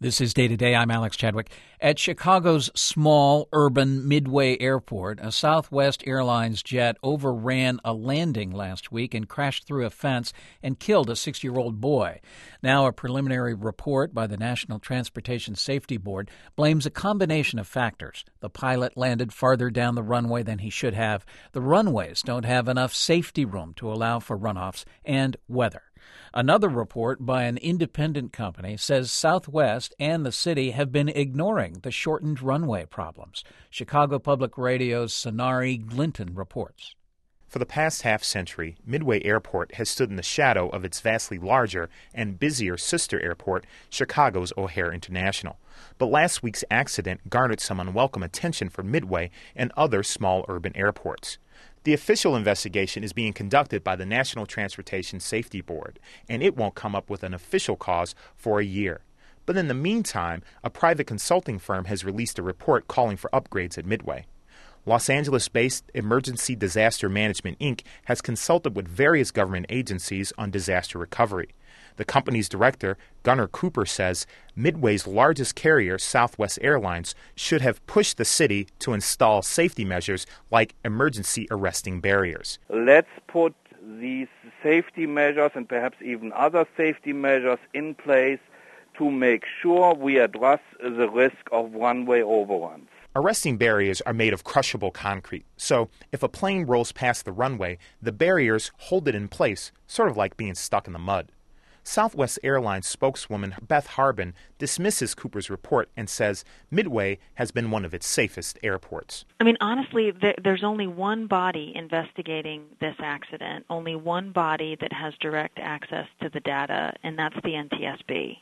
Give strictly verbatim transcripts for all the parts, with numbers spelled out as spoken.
This is Day to Day. I'm Alex Chadwick. At Chicago's small urban Midway Airport, a Southwest Airlines jet overran a landing last week and crashed through a fence and killed a six-year-old boy. Now, a preliminary report by the National Transportation Safety Board blames a combination of factors. The pilot landed farther down the runway than he should have. The runways don't have enough safety room to allow for runoffs, and weather. Another report by an independent company says Southwest and the city have been ignoring the shortened runway problems. Chicago Public Radio's Sonari Glinton reports. For the past half century, Midway Airport has stood in the shadow of its vastly larger and busier sister airport, Chicago's O'Hare International. But last week's accident garnered some unwelcome attention for Midway and other small urban airports. The official investigation is being conducted by the National Transportation Safety Board, and it won't come up with an official cause for a year. But in the meantime, a private consulting firm has released a report calling for upgrades at Midway. Los Angeles-based Emergency Disaster Management, Incorporated has consulted with various government agencies on disaster recovery. The company's director, Gunnar Cooper, says Midway's largest carrier, Southwest Airlines, should have pushed the city to install safety measures like emergency arresting barriers. Let's put these safety measures and perhaps even other safety measures in place to make sure we address the risk of runway overruns. Arresting barriers are made of crushable concrete, so if a plane rolls past the runway, the barriers hold it in place, sort of like being stuck in the mud. Southwest Airlines spokeswoman Beth Harbin dismisses Cooper's report and says Midway has been one of its safest airports. I mean, honestly, there, there's only one body investigating this accident, only one body that has direct access to the data, and that's the N T S B.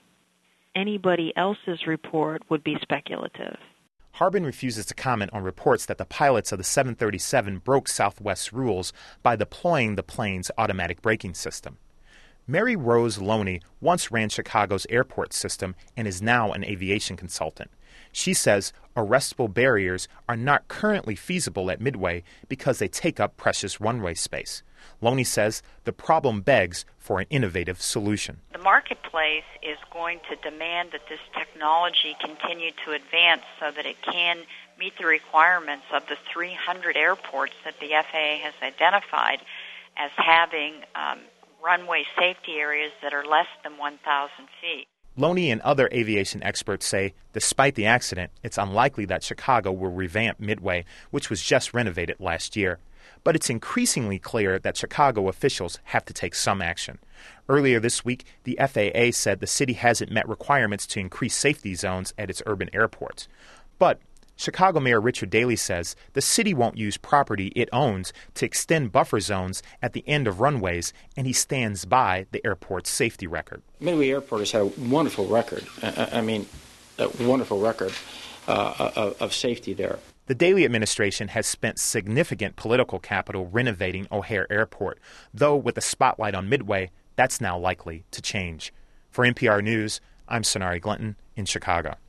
Anybody else's report would be speculative. Harbin refuses to comment on reports that the pilots of the seven thirty-seven broke Southwest's rules by deploying the plane's automatic braking system. Mary Rose Loney once ran Chicago's airport system and is now an aviation consultant. She says arrestable barriers are not currently feasible at Midway because they take up precious runway space. Loney says the problem begs for an innovative solution. The marketplace is going to demand that this technology continue to advance so that it can meet the requirements of the three hundred airports that the F A A has identified as having um, runway safety areas that are less than one thousand feet. Loney and other aviation experts say, despite the accident, it's unlikely that Chicago will revamp Midway, which was just renovated last year. But it's increasingly clear that Chicago officials have to take some action. Earlier this week, the F A A said the city hasn't met requirements to increase safety zones at its urban airports. But Chicago Mayor Richard Daley says the city won't use property it owns to extend buffer zones at the end of runways, and he stands by the airport's safety record. Midway Airport has had a wonderful record. I, I mean, a wonderful record uh, of, of safety there. The Daley administration has spent significant political capital renovating O'Hare Airport, though with the spotlight on Midway, that's now likely to change. For N P R News, I'm Sonari Glinton in Chicago.